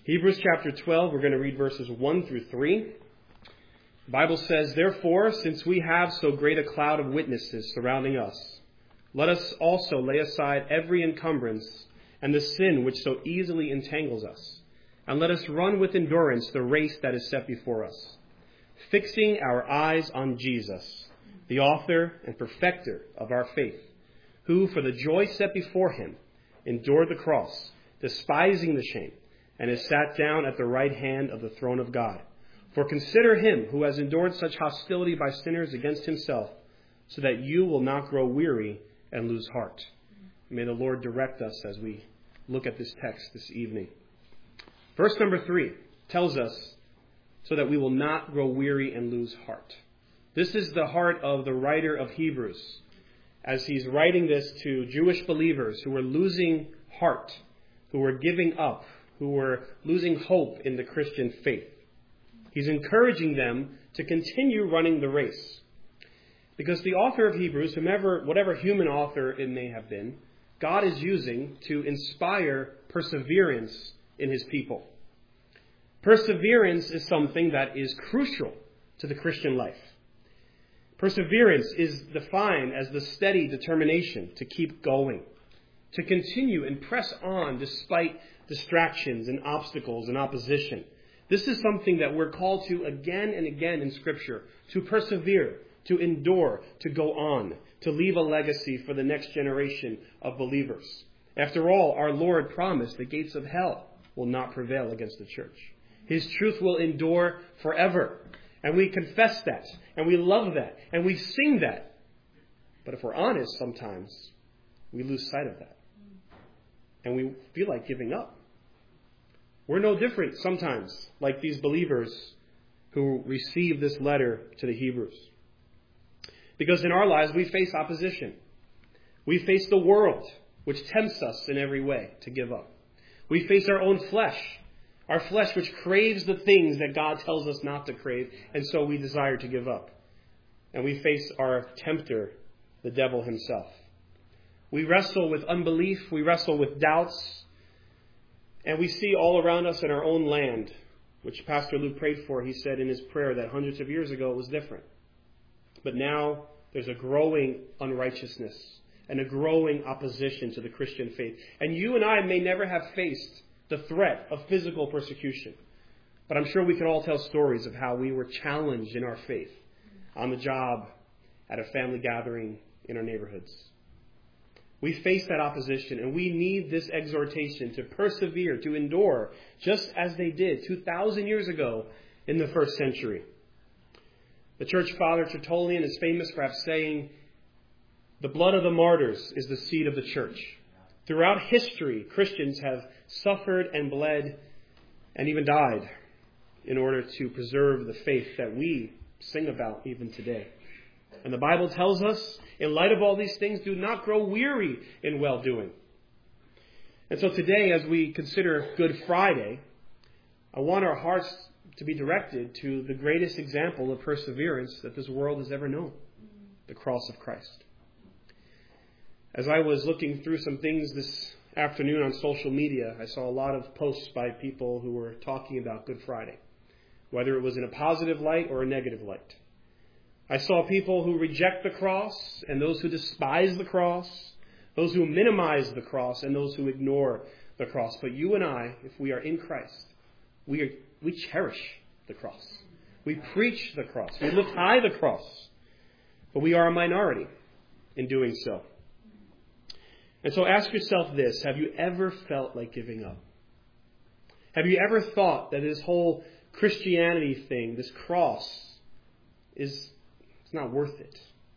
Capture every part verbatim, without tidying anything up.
Hebrews chapter twelve, we're going to read verses one through three. The Bible says, "Therefore, since we have so great a cloud of witnesses surrounding us, let us also lay aside every encumbrance and the sin which so easily entangles us, and let us run with endurance the race that is set before us, fixing our eyes on Jesus, the author and perfecter of our faith, who for the joy set before him endured the cross, despising the shame, and is sat down at the right hand of the throne of God. For consider him who has endured such hostility by sinners against himself, so that you will not grow weary and lose heart." May the Lord direct us as we look at this text this evening. Verse number three tells us, so that we will not grow weary and lose heart. This is the heart of the writer of Hebrews, as he's writing this to Jewish believers who were losing heart, who were giving up, who were losing hope in the Christian faith. He's encouraging them to continue running the race. Because the author of Hebrews, whomever, whatever human author it may have been, God is using to inspire perseverance in his people. Perseverance is something that is crucial to the Christian life. Perseverance is defined as the steady determination to keep going, to continue and press on despite distractions and obstacles and opposition. This is something that we're called to again and again in Scripture, to persevere, to endure, to go on, to leave a legacy for the next generation of believers. After all, our Lord promised the gates of hell will not prevail against the church. His truth will endure forever. And we confess that, and we love that, and we sing that. But if we're honest, sometimes we lose sight of that. And we feel like giving up. We're no different sometimes, like these believers who received this letter to the Hebrews. Because in our lives, we face opposition. We face the world, which tempts us in every way to give up. We face our own flesh, our flesh which craves the things that God tells us not to crave, and so we desire to give up. And we face our tempter, the devil himself. We wrestle with unbelief, we wrestle with doubts, and we see all around us in our own land, which Pastor Luke prayed for. He said in his prayer that hundreds of years ago it was different. But now there's a growing unrighteousness and a growing opposition to the Christian faith. And you and I may never have faced the threat of physical persecution. But I'm sure we can all tell stories of how we were challenged in our faith on the job, at a family gathering, in our neighborhoods. We face that opposition, and we need this exhortation to persevere, to endure, just as they did two thousand years ago in the first century. The church father Tertullian is famous for saying, "The blood of the martyrs is the seed of the church." Throughout history, Christians have suffered and bled and even died in order to preserve the faith that we sing about even today. And the Bible tells us, in light of all these things, do not grow weary in well-doing. And so today, as we consider Good Friday, I want our hearts to be directed to the greatest example of perseverance that this world has ever known, the cross of Christ. As I was looking through some things this afternoon on social media, I saw a lot of posts by people who were talking about Good Friday, whether it was in a positive light or a negative light. I saw people who reject the cross and those who despise the cross, those who minimize the cross and those who ignore the cross. But you and I, if we are in Christ, we are, we cherish the cross. We preach the cross. We lift high the cross. But we are a minority in doing so. And so ask yourself this: have you ever felt like giving up? Have you ever thought that this whole Christianity thing, this cross, is it's not worth it?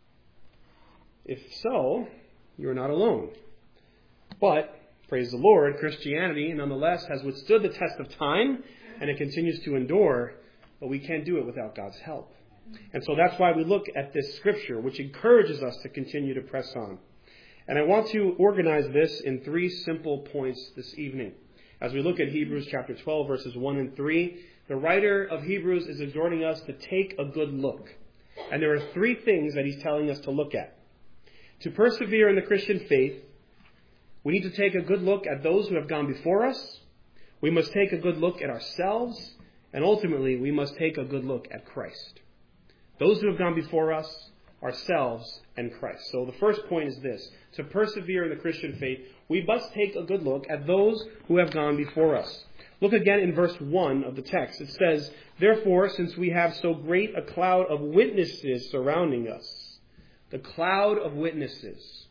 If so, you are not alone. But, praise the Lord, Christianity nonetheless has withstood the test of time, and it continues to endure, but we can't do it without God's help. And so that's why we look at this scripture, which encourages us to continue to press on. And I want to organize this in three simple points this evening. As we look at Hebrews chapter twelve, verses one and three, the writer of Hebrews is exhorting us to take a good look. And there are three things that he's telling us to look at. To persevere in the Christian faith, we need to take a good look at those who have gone before us. We must take a good look at ourselves, and ultimately we must take a good look at Christ. Those who have gone before us, ourselves, and Christ. So the first point is this. To persevere in the Christian faith, we must take a good look at those who have gone before us. Look again in verse one of the text. It says, "Therefore, since we have so great a cloud of witnesses surrounding us." The cloud of witnesses.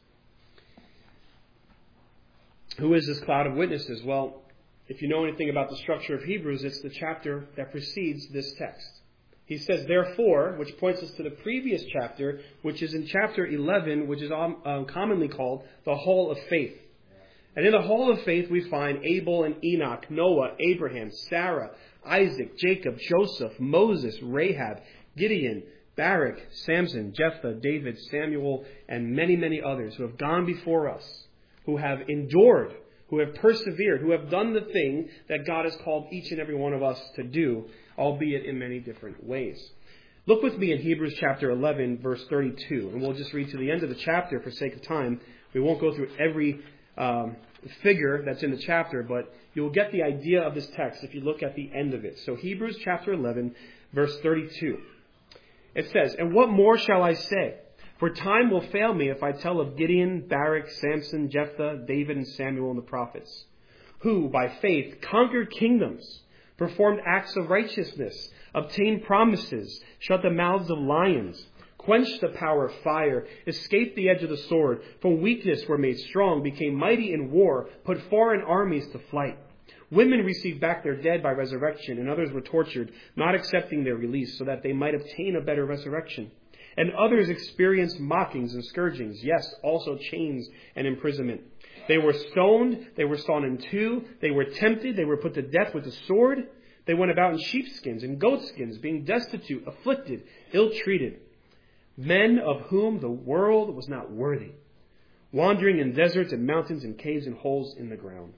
Who is this cloud of witnesses? Well, if you know anything about the structure of Hebrews, it's the chapter that precedes this text. He says, "Therefore," which points us to the previous chapter, which is in chapter eleven, which is um, commonly called the Hall of Faith. And in the Hall of Faith, we find Abel and Enoch, Noah, Abraham, Sarah, Isaac, Jacob, Joseph, Moses, Rahab, Gideon, Barak, Samson, Jephthah, David, Samuel, and many, many others who have gone before us, who have endured, who have persevered, who have done the thing that God has called each and every one of us to do, albeit in many different ways. Look with me in Hebrews chapter eleven, verse thirty-two, and we'll just read to the end of the chapter for sake of time. We won't go through every um, figure that's in the chapter, but you'll get the idea of this text if you look at the end of it. So Hebrews chapter eleven, verse thirty-two. It says, "And what more shall I say? For time will fail me if I tell of Gideon, Barak, Samson, Jephthah, David, and Samuel, and the prophets, who by faith conquered kingdoms, performed acts of righteousness, obtained promises, shut the mouths of lions, quenched the power of fire, escaped the edge of the sword, from weakness were made strong, became mighty in war, put foreign armies to flight. Women received back their dead by resurrection, and others were tortured, not accepting their release, so that they might obtain a better resurrection. And others experienced mockings and scourgings, yes, also chains and imprisonment. They were stoned, they were sawn in two, they were tempted, they were put to death with the sword. They went about in sheepskins and goatskins, being destitute, afflicted, ill-treated. Men of whom the world was not worthy, wandering in deserts and mountains and caves and holes in the ground.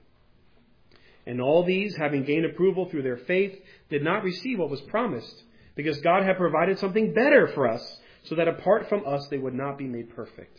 And all these, having gained approval through their faith, did not receive what was promised, because God had provided something better for us, so that apart from us they would not be made perfect."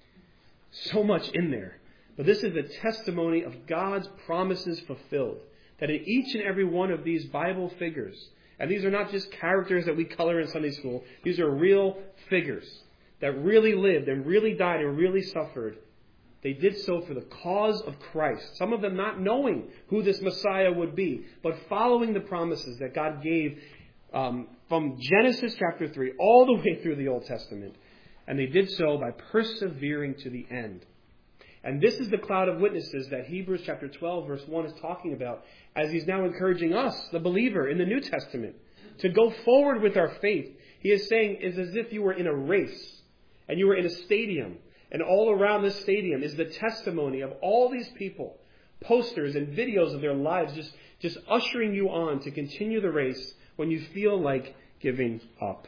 So much in there. But this is the testimony of God's promises fulfilled. That in each and every one of these Bible figures, and these are not just characters that we color in Sunday school, these are real figures that really lived and really died and really suffered. They did so for the cause of Christ. Some of them not knowing who this Messiah would be, but following the promises that God gave um, from Genesis chapter three all the way through the Old Testament. And they did so by persevering to the end. And this is the cloud of witnesses that Hebrews chapter twelve verse one is talking about, as he's now encouraging us, the believer in the New Testament, to go forward with our faith. He is saying it's as if you were in a race and you were in a stadium, and all around this stadium is the testimony of all these people, posters and videos of their lives, just, just ushering you on to continue the race when you feel like giving up.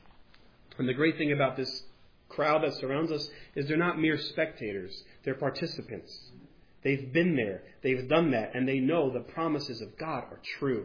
And the great thing about this crowd that surrounds us is they're not mere spectators. They're participants. They've been there. They've done that. And they know the promises of God are true.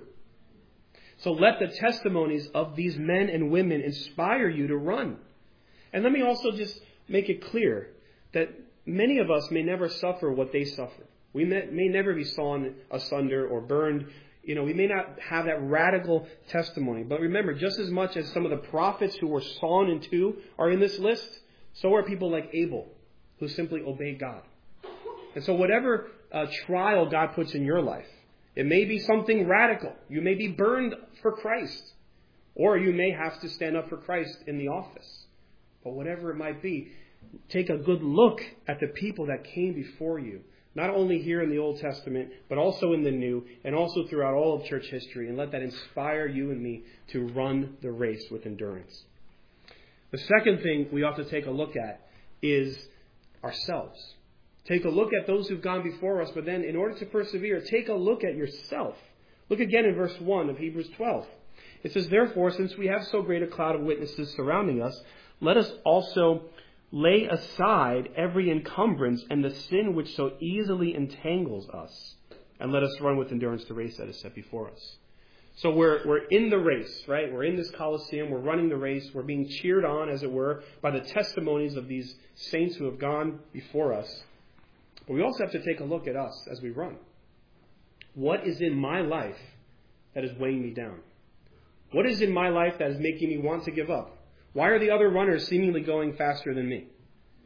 So let the testimonies of these men and women inspire you to run. And let me also just make it clear that many of us may never suffer what they suffered. We may, may never be sawn asunder or burned. You know, we may not have that radical testimony. But remember, just as much as some of the prophets who were sawn in two are in this list, so are people like Abel, who simply obeyed God. And so whatever uh, trial God puts in your life, it may be something radical. You may be burned for Christ. Or you may have to stand up for Christ in the office. But whatever it might be, take a good look at the people that came before you. Not only here in the Old Testament, but also in the New, and also throughout all of church history. And let that inspire you and me to run the race with endurance. The second thing we ought to take a look at is ourselves. Take a look at those who've gone before us, but then in order to persevere, take a look at yourself. Look again in verse one of Hebrews twelve. It says, "Therefore, since we have so great a cloud of witnesses surrounding us, let us also lay aside every encumbrance and the sin which so easily entangles us, and let us run with endurance the race that is set before us." So we're we're in the race, right? We're in this Colosseum. We're running the race. We're being cheered on, as it were, by the testimonies of these saints who have gone before us. But we also have to take a look at us as we run. What is in my life that is weighing me down? What is in my life that is making me want to give up? Why are the other runners seemingly going faster than me?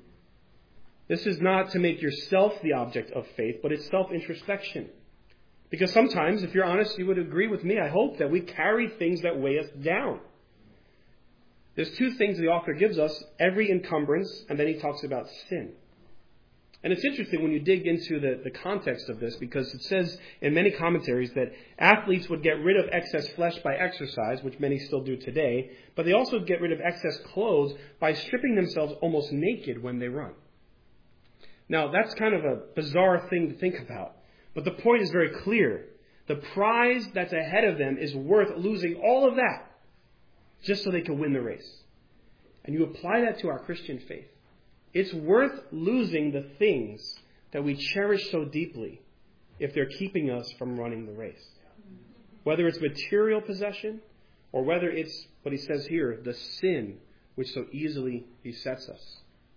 This is not to make yourself the object of faith, but it's self-introspection. Because sometimes, if you're honest, you would agree with me, I hope, that we carry things that weigh us down. There's two things the author gives us, every encumbrance, and then he talks about sin. And it's interesting when you dig into the, the context of this, because it says in many commentaries that athletes would get rid of excess flesh by exercise, which many still do today, but they also get rid of excess clothes by stripping themselves almost naked when they run. Now, that's kind of a bizarre thing to think about, but the point is very clear. The prize that's ahead of them is worth losing all of that just so they can win the race. And you apply that to our Christian faith. It's worth losing the things that we cherish so deeply if they're keeping us from running the race. Whether it's material possession or whether it's, what he says here, the sin which so easily besets us.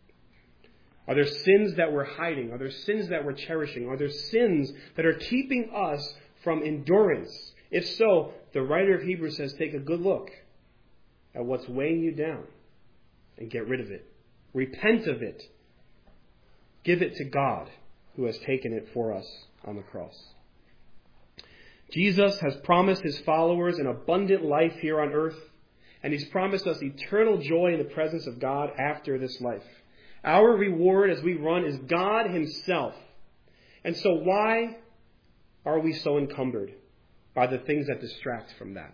Are there sins that we're hiding? Are there sins that we're cherishing? Are there sins that are keeping us from endurance? If so, the writer of Hebrews says, take a good look at what's weighing you down and get rid of it. Repent of it. Give it to God who has taken it for us on the cross. Jesus has promised his followers an abundant life here on earth, and he's promised us eternal joy in the presence of God after this life. Our reward as we run is God himself. And so why are we so encumbered by the things that distract from that?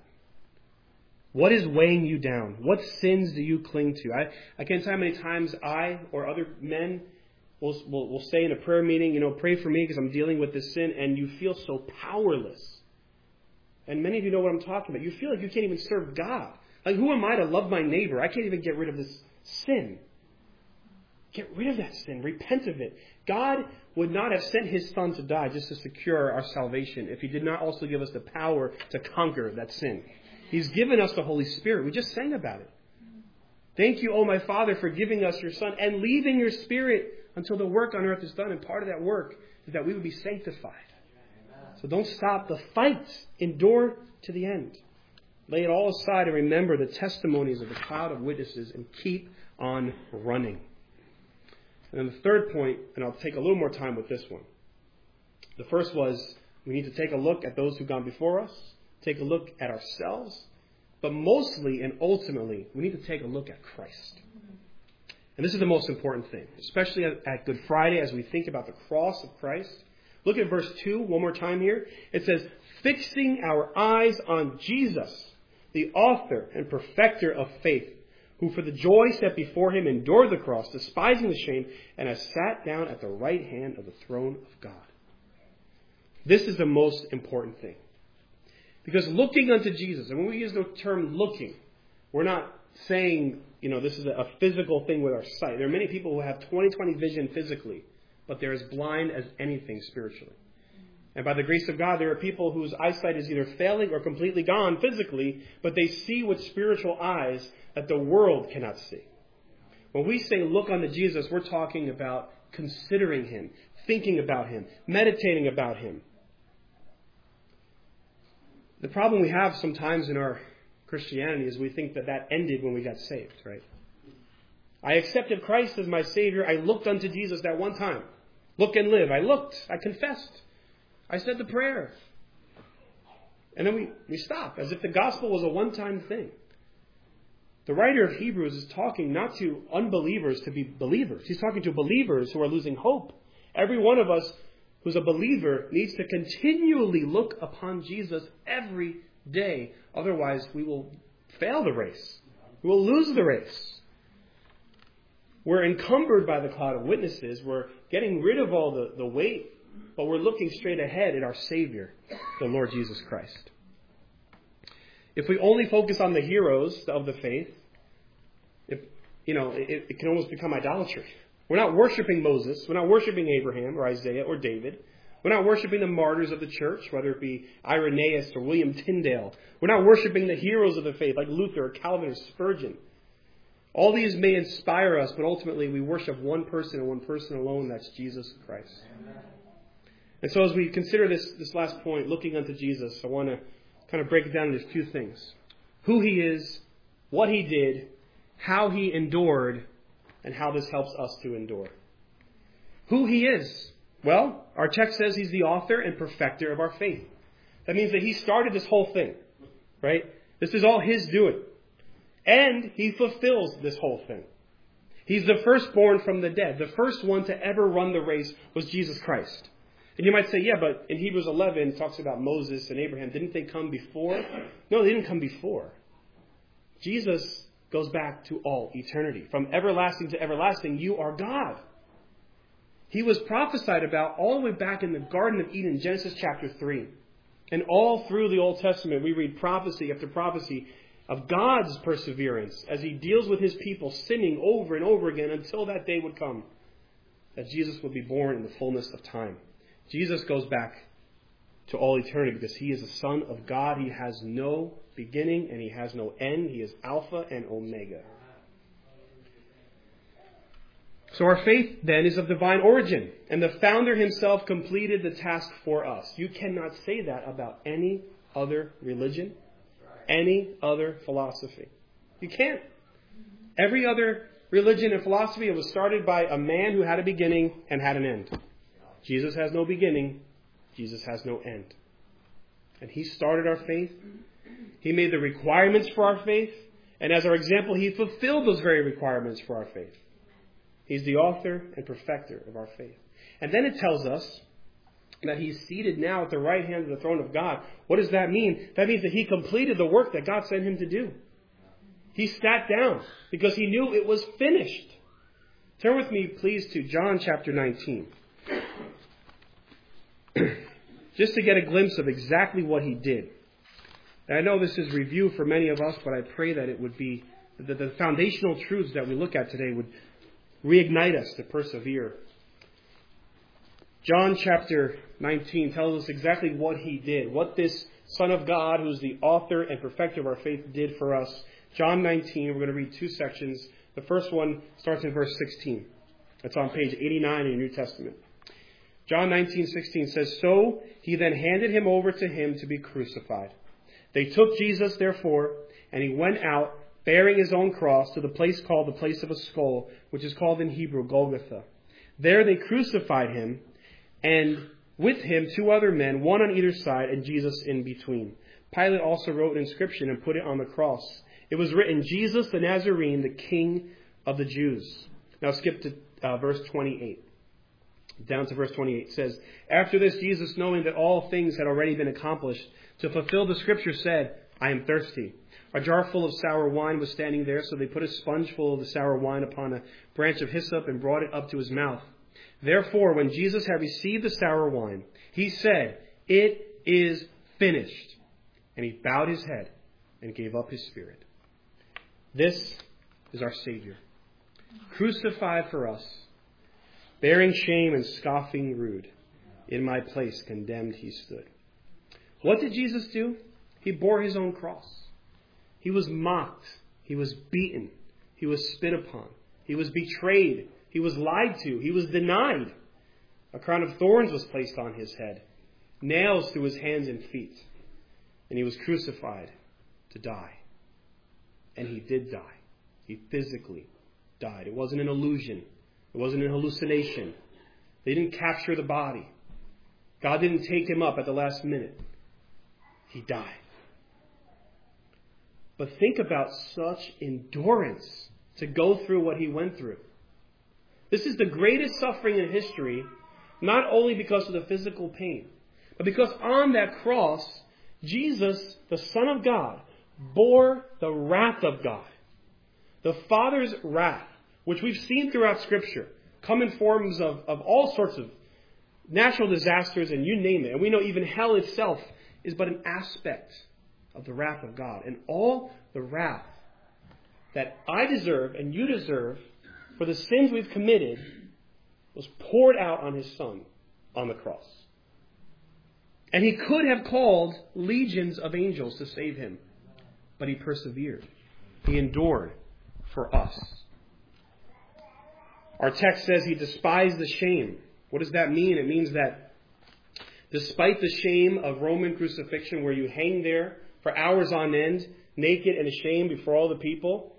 What is weighing you down? What sins do you cling to? I, I can't tell how many times I or other men will, will, will say in a prayer meeting, you know, pray for me because I'm dealing with this sin, and you feel so powerless. And many of you know what I'm talking about. You feel like you can't even serve God. Like, who am I to love my neighbor? I can't even get rid of this sin. Get rid of that sin. Repent of it. God would not have sent his Son to die just to secure our salvation if he did not also give us the power to conquer that sin. He's given us the Holy Spirit. We just sang about it. Thank you, O my Father, for giving us your Son and leaving your Spirit until the work on earth is done. And part of that work is that we would be sanctified. So don't stop the fight. Endure to the end. Lay it all aside and remember the testimonies of the cloud of witnesses and keep on running. And then the third point, and I'll take a little more time with this one. The first was we need to take a look at those who've gone before us. Take a look at ourselves, but mostly and ultimately, we need to take a look at Christ. And this is the most important thing, especially at Good Friday as we think about the cross of Christ. Look at verse two one more time here. It says, fixing our eyes on Jesus, the author and perfecter of faith, who for the joy set before him endured the cross, despising the shame, and has sat down at the right hand of the throne of God. This is the most important thing. Because looking unto Jesus, and when we use the term looking, we're not saying, you know, this is a physical thing with our sight. There are many people who have twenty twenty vision physically, but they're as blind as anything spiritually. And by the grace of God, there are people whose eyesight is either failing or completely gone physically, but they see with spiritual eyes that the world cannot see. When we say look unto Jesus, we're talking about considering him, thinking about him, meditating about him. The problem we have sometimes in our Christianity is we think that that ended when we got saved, right? I accepted Christ as my Savior. I looked unto Jesus that one time. Look and live. I looked. I confessed. I said the prayer. And then we, we stop, as if the gospel was a one-time thing. The writer of Hebrews is talking not to unbelievers to be believers. He's talking to believers who are losing hope. Every one of us who's a believer needs to continually look upon Jesus every day. Otherwise, we will fail the race. We will lose the race. We're encumbered by the cloud of witnesses. We're getting rid of all the, the weight, but we're looking straight ahead at our Savior, the Lord Jesus Christ. If we only focus on the heroes of the faith, if, you know, it, it can almost become idolatry. We're not worshiping Moses. We're not worshiping Abraham or Isaiah or David. We're not worshiping the martyrs of the church, whether it be Irenaeus or William Tyndale. We're not worshiping the heroes of the faith like Luther or Calvin or Spurgeon. All these may inspire us, but ultimately we worship one person and one person alone. That's Jesus Christ. Amen. And so as we consider this, this last point, looking unto Jesus, I want to kind of break it down into a few things. Who he is, what he did, how he endured, and how this helps us to endure. Who he is. Well, our text says he's the author and perfecter of our faith. That means that he started this whole thing, right? This is all his doing. And he fulfills this whole thing. He's the firstborn from the dead. The first one to ever run the race was Jesus Christ. And you might say, yeah, but in Hebrews eleven, it talks about Moses and Abraham. Didn't they come before? No, they didn't come before. Jesus goes back to all eternity. From everlasting to everlasting, you are God. He was prophesied about all the way back in the Garden of Eden, Genesis chapter three. And all through the Old Testament, we read prophecy after prophecy of God's perseverance as he deals with his people sinning over and over again until that day would come, that Jesus would be born in the fullness of time. Jesus goes back to all eternity because he is the Son of God. He has no beginning and he has no end. He is Alpha and Omega. So our faith then is of divine origin, and the founder himself completed the task for us. You cannot say that about any other religion, any other philosophy. You can't. Every other religion and philosophy was started by a man who had a beginning and had an end. Jesus has no beginning. Jesus has no end. And he started our faith. He made the requirements for our faith. And as our example, he fulfilled those very requirements for our faith. He's the author and perfecter of our faith. And then it tells us that he's seated now at the right hand of the throne of God. What does that mean? That means that he completed the work that God sent him to do. He sat down because he knew it was finished. Turn with me, please, to John chapter nineteen. Just to get a glimpse of exactly what he did. And I know this is review for many of us, but I pray that it would be, that the foundational truths that we look at today would reignite us to persevere. John chapter nineteen tells us exactly what he did, what this Son of God, who's the author and perfecter of our faith, did for us. John nineteen, we're going to read two sections. The first one starts in verse sixteen. That's on page eighty-nine in your New Testament. John nineteen sixteen says, "So he then handed him over to him to be crucified. They took Jesus, therefore, and he went out, bearing his own cross, to the place called the place of a skull, which is called in Hebrew Golgotha. There they crucified him, and with him two other men, one on either side, and Jesus in between. Pilate also wrote an inscription and put it on the cross. It was written, Jesus the Nazarene, the King of the Jews." Now skip to uh, verse twenty-eight. Down to verse twenty-eight. It says, "After this, Jesus, knowing that all things had already been accomplished, to fulfill the scripture, said, I am thirsty. A jar full of sour wine was standing there, so they put a sponge full of the sour wine upon a branch of hyssop and brought it up to his mouth. Therefore, when Jesus had received the sour wine, he said, It is finished. And he bowed his head and gave up his spirit." This is our Savior, crucified for us, bearing shame and scoffing rude. In my place condemned he stood. What did Jesus do? He bore his own cross. He was mocked. He was beaten. He was spit upon. He was betrayed. He was lied to. He was denied. A crown of thorns was placed on his head. Nails through his hands and feet. And he was crucified to die. And he did die. He physically died. It wasn't an illusion. It wasn't an hallucination. They didn't capture the body. God didn't take him up at the last minute. He died. But think about such endurance to go through what he went through. This is the greatest suffering in history, not only because of the physical pain, but because on that cross, Jesus, the Son of God, bore the wrath of God. The Father's wrath, which we've seen throughout Scripture, come in forms of, of all sorts of natural disasters and you name it. And we know even hell itself is but an aspect of the wrath of God. And all the wrath that I deserve and you deserve for the sins we've committed was poured out on his Son on the cross. And he could have called legions of angels to save him. But he persevered. He endured for us. Our text says he despised the shame. What does that mean? It means that Despite the shame of Roman crucifixion, where you hang there for hours on end, naked and ashamed before all the people,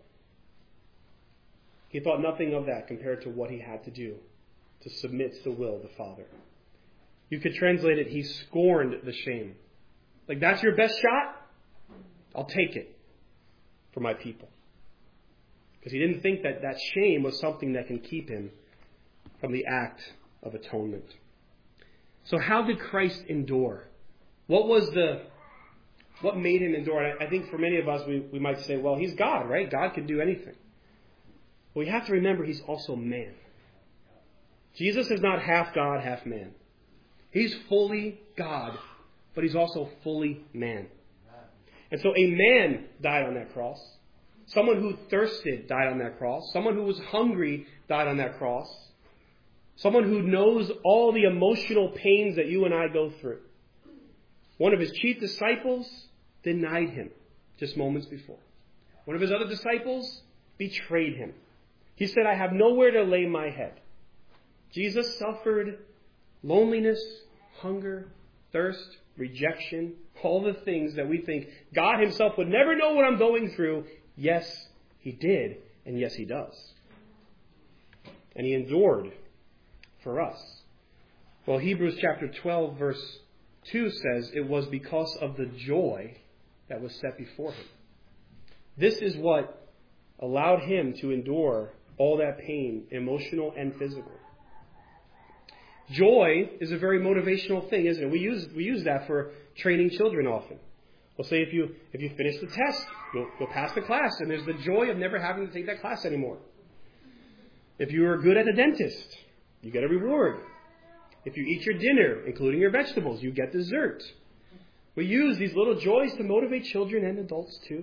he thought nothing of that compared to what he had to do to submit to the will of the Father. You could translate it, he scorned the shame. Like, that's your best shot? I'll take it for my people. Because he didn't think that that shame was something that can keep him from the act of atonement. So how did Christ endure? What was the, what made him endure? And I think for many of us, we, we might say, well, he's God, right? God can do anything. Well, you have to remember he's also man. Jesus is not half God, half man. He's fully God, but he's also fully man. And so a man died on that cross. Someone who thirsted died on that cross. Someone who was hungry died on that cross. Someone who knows all the emotional pains that you and I go through. One of his chief disciples denied him just moments before. One of his other disciples betrayed him. He said, I have nowhere to lay my head. Jesus suffered loneliness, hunger, thirst, rejection, all the things that we think God himself would never know what I'm going through. Yes, he did, and yes, he does. And he endured for us. Well, Hebrews chapter twelve, verse two says, it was because of the joy that was set before him. This is what allowed him to endure all that pain, emotional and physical. Joy is a very motivational thing, isn't it? We use we use that for training children often. We'll say if you if you finish the test, you'll, you'll pass the class, and there's the joy of never having to take that class anymore. If you are good at the dentist, you get a reward. If you eat your dinner, including your vegetables, you get dessert. We use these little joys to motivate children and adults too.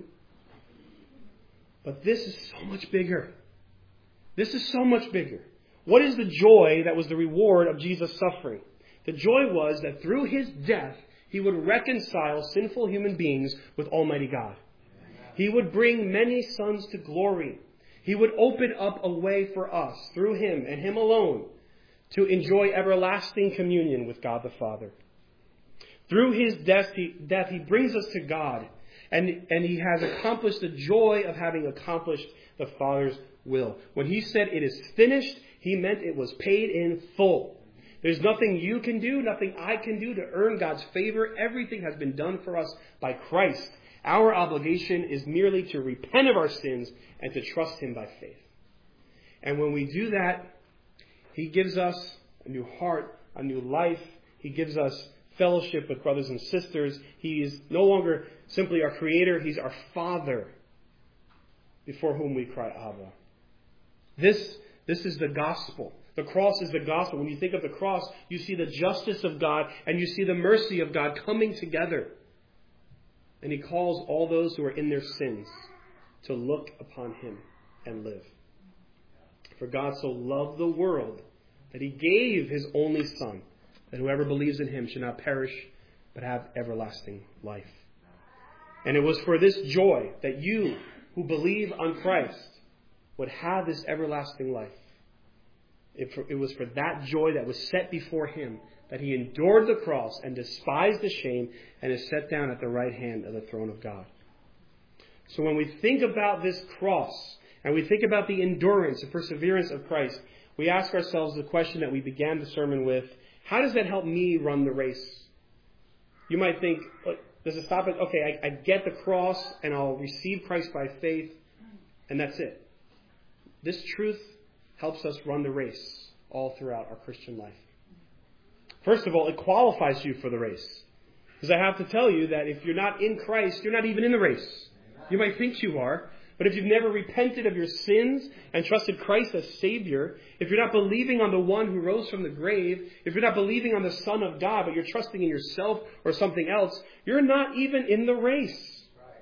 But this is so much bigger. This is so much bigger. What is the joy that was the reward of Jesus' suffering? The joy was that through his death, he would reconcile sinful human beings with Almighty God. He would bring many sons to glory. He would open up a way for us, through him and him alone, to enjoy everlasting communion with God the Father. Through his death, he, death, he brings us to God, and, and he has accomplished the joy of having accomplished the Father's will. When he said it is finished, he meant it was paid in full. There's nothing you can do, nothing I can do to earn God's favor. Everything has been done for us by Christ. Our obligation is merely to repent of our sins and to trust him by faith. And when we do that, he gives us a new heart, a new life. He gives us fellowship with brothers and sisters. He is no longer simply our Creator. He's our Father, before whom we cry, Abba. This, this is the gospel. The cross is the gospel. When you think of the cross, you see the justice of God and you see the mercy of God coming together. And he calls all those who are in their sins to look upon him and live. For God so loved the world that he gave his only Son, that whoever believes in him should not perish, but have everlasting life. And it was for this joy that you who believe on Christ would have this everlasting life. It was for that joy that was set before him that he endured the cross and despised the shame and is set down at the right hand of the throne of God. So when we think about this cross and we think about the endurance and perseverance of Christ, we ask ourselves the question that we began the sermon with: how does that help me run the race? You might think, does it stop at, okay, I, I get the cross and I'll receive Christ by faith and that's it. This truth helps us run the race all throughout our Christian life. First of all, it qualifies you for the race. Because I have to tell you that if you're not in Christ, you're not even in the race. You might think you are, but if you've never repented of your sins and trusted Christ as Savior, if you're not believing on the one who rose from the grave, if you're not believing on the Son of God, but you're trusting in yourself or something else, you're not even in the race.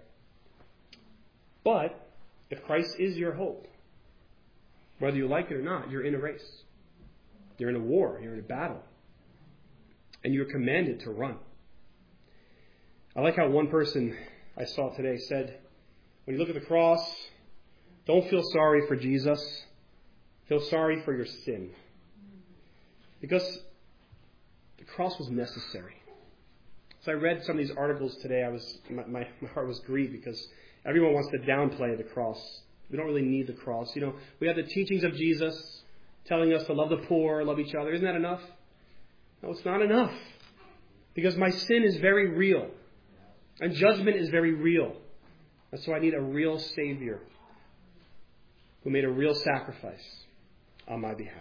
But if Christ is your hope, whether you like it or not, you're in a race. You're in a war. You're in a battle. And you're commanded to run. I like how one person I saw today said, when you look at the cross, don't feel sorry for Jesus. Feel sorry for your sin. Because The cross was necessary. So I read some of these articles today. I was my, my, my heart was grieved because everyone wants to downplay the cross. We don't really need the cross. You know, we have the teachings of Jesus telling us to love the poor, love each other. Isn't that enough? No, it's not enough. Because my sin is very real. And judgment is very real. And so I need a real Savior who made a real sacrifice on my behalf.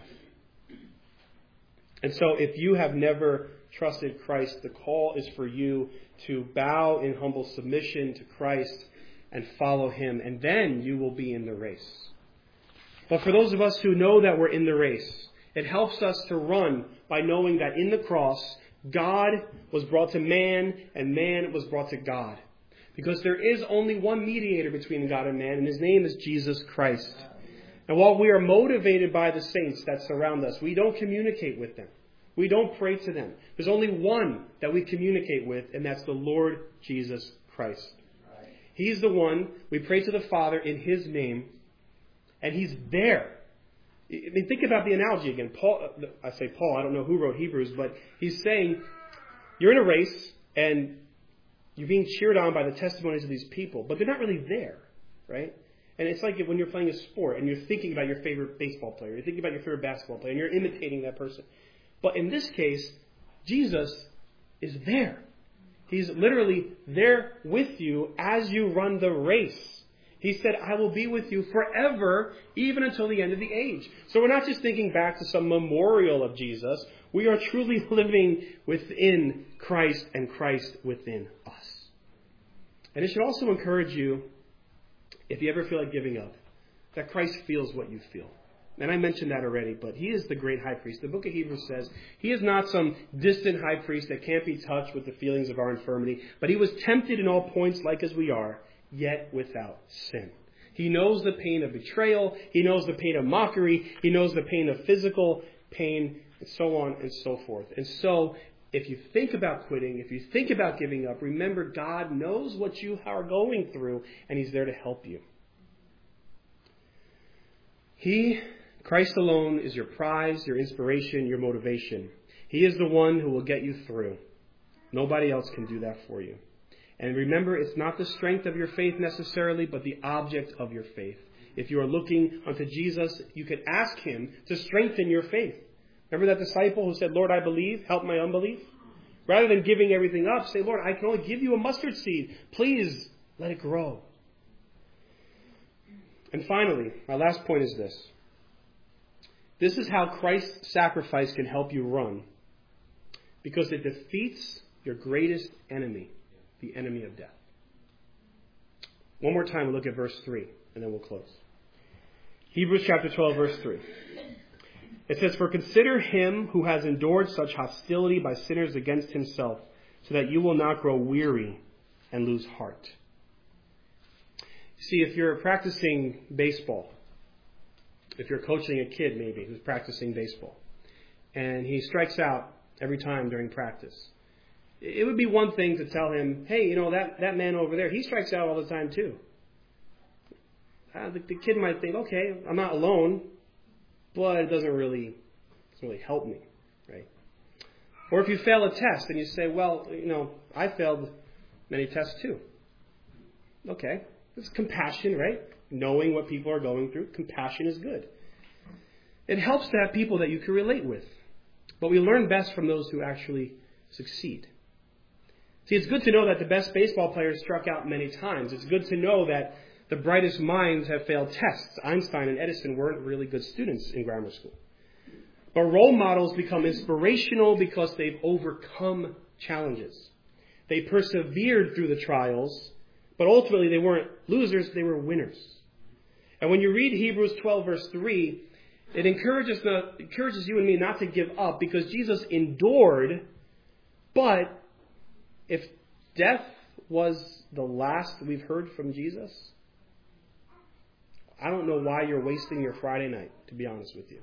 And so if you have never trusted Christ, the call is for you to bow in humble submission to Christ and follow Him. And then you will be in the race. But for those of us who know that we're in the race, it helps us to run by knowing that in the cross, God was brought to man and man was brought to God. Because there is only one mediator between God and man, and His name is Jesus Christ. And while we are motivated by the saints that surround us, we don't communicate with them. We don't pray to them. There's only one that we communicate with, and that's the Lord Jesus Christ. He's the one we pray to the Father in His name, and He's there. I mean, think about the analogy again. Paul, I say Paul, I don't know who wrote Hebrews, but he's saying you're in a race and you're being cheered on by the testimonies of these people, but they're not really there, right? And it's like when you're playing a sport and you're thinking about your favorite baseball player, you're thinking about your favorite basketball player, and you're imitating that person. But in this case, Jesus is there. He's literally there with you as you run the race. He said, I will be with you forever, even until the end of the age. So we're not just thinking back to some memorial of Jesus. We are truly living within Christ and Christ within us. And it should also encourage you, if you ever feel like giving up, that Christ feels what you feel. And I mentioned that already, but He is the great high priest. The book of Hebrews says He is not some distant high priest that can't be touched with the feelings of our infirmity, but He was tempted in all points like as we are, yet without sin. He knows the pain of betrayal. He knows the pain of mockery. He knows the pain of physical pain, and so on and so forth. And so, if you think about quitting, if you think about giving up, remember God knows what you are going through, and He's there to help you. He, Christ alone, is your prize, your inspiration, your motivation. He is the one who will get you through. Nobody else can do that for you. And remember, it's not the strength of your faith necessarily, but the object of your faith. If you are looking unto Jesus, you can ask Him to strengthen your faith. Remember that disciple who said, Lord, I believe, help my unbelief? Rather than giving everything up, say, Lord, I can only give you a mustard seed. Please let it grow. And finally, my last point is this. This is how Christ's sacrifice can help you run. Because it defeats your greatest enemy, the enemy of death. One more time, we'll look at verse three, and then we'll close. Hebrews chapter twelve, verse three. It says, For consider him who has endured such hostility by sinners against himself, so that you will not grow weary and lose heart. See, if you're practicing baseball, if you're coaching a kid maybe who's practicing baseball, and he strikes out every time during practice, it would be one thing to tell him, hey, you know, that, that man over there, he strikes out all the time too. Uh, the, the kid might think, okay, I'm not alone, but it doesn't really, doesn't really help me, right? Or if you fail a test and you say, well, you know, I failed many tests too. Okay, it's compassion, right? Knowing what people are going through, compassion is good. It helps to have people that you can relate with. But we learn best from those who actually succeed. See, it's good to know that the best baseball players struck out many times. It's good to know that the brightest minds have failed tests. Einstein and Edison weren't really good students in grammar school. But role models become inspirational because they've overcome challenges. They persevered through the trials, but ultimately they weren't losers, they were winners. And when you read Hebrews twelve, verse three, it encourages, not, encourages you and me not to give up because Jesus endured, but if death was the last we've heard from Jesus, I don't know why you're wasting your Friday night, to be honest with you.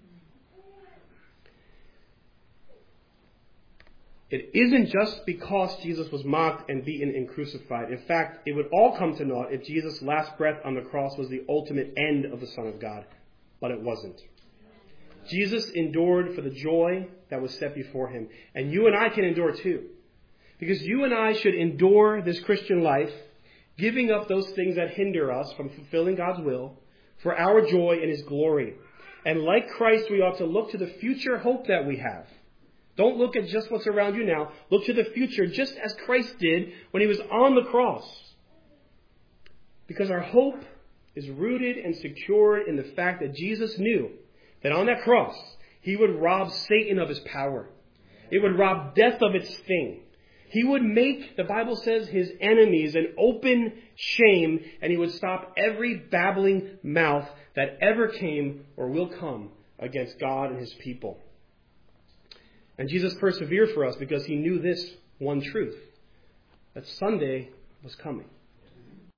It isn't just because Jesus was mocked and beaten and crucified. In fact, it would all come to naught if Jesus' last breath on the cross was the ultimate end of the Son of God. But it wasn't. Jesus endured for the joy that was set before him. And you and I can endure too. Because you and I should endure this Christian life, giving up those things that hinder us from fulfilling God's will for our joy in his glory. And like Christ, we ought to look to the future hope that we have. Don't look at just what's around you now. Look to the future, just as Christ did when he was on the cross. Because our hope is rooted and secured in the fact that Jesus knew that on that cross, he would rob Satan of his power. It would rob death of its sting. He would make, the Bible says, his enemies an open shame, and he would stop every babbling mouth that ever came or will come against God and his people. And Jesus persevered for us because he knew this one truth, that Sunday was coming.